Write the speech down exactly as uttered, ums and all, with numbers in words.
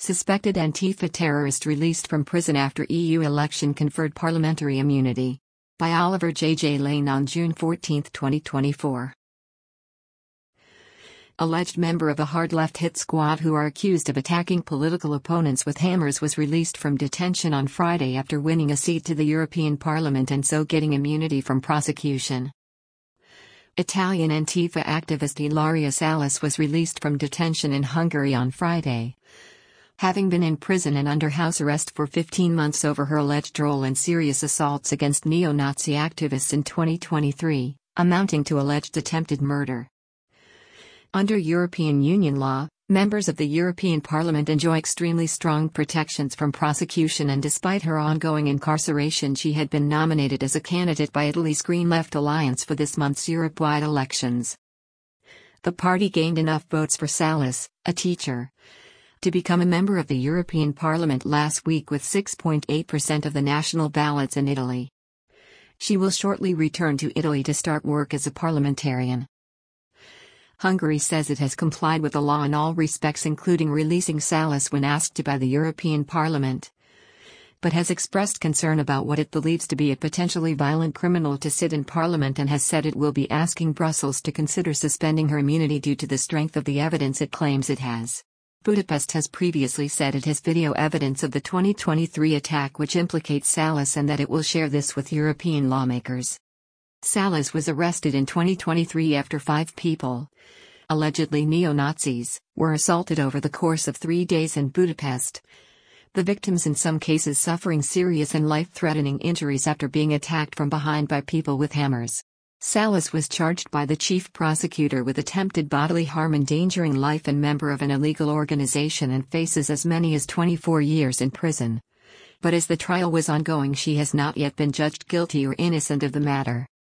Suspected Antifa terrorist released from prison after E U election conferred parliamentary immunity. By Oliver J. J. Lane on June fourteenth, twenty twenty-four. Alleged member of a hard left hit squad who are accused of attacking political opponents with hammers was released from detention on Friday after winning a seat to the European Parliament and so getting immunity from prosecution. Italian Antifa activist Ilaria Salis was released from detention in Hungary on Friday, having been in prison and under house arrest for fifteen months over her alleged role in serious assaults against neo-Nazi activists in twenty twenty-three, amounting to alleged attempted murder. Under European Union law, members of the European Parliament enjoy extremely strong protections from prosecution, and despite her ongoing incarceration, she had been nominated as a candidate by Italy's Green Left Alliance for this month's Europe-wide elections. The party gained enough votes for Salis, a teacher, to become a member of the European Parliament last week with six point eight percent of the national ballots in Italy. She will shortly return to Italy to start work as a parliamentarian. Hungary says it has complied with the law in all respects, including releasing Salis when asked to by the European Parliament, but has expressed concern about what it believes to be a potentially violent criminal to sit in Parliament, and has said it will be asking Brussels to consider suspending her immunity due to the strength of the evidence it claims it has. Budapest has previously said it has video evidence of the twenty twenty-three attack which implicates Salis and that it will share this with European lawmakers. Salis was arrested in twenty twenty-three after five people, allegedly neo-Nazis, were assaulted over the course of three days in Budapest, the victims in some cases suffering serious and life-threatening injuries after being attacked from behind by people with hammers. Salis was charged by the chief prosecutor with attempted bodily harm, endangering life, and member of an illegal organization, and faces as many as twenty-four years in prison. But as the trial was ongoing, she has not yet been judged guilty or innocent of the matter.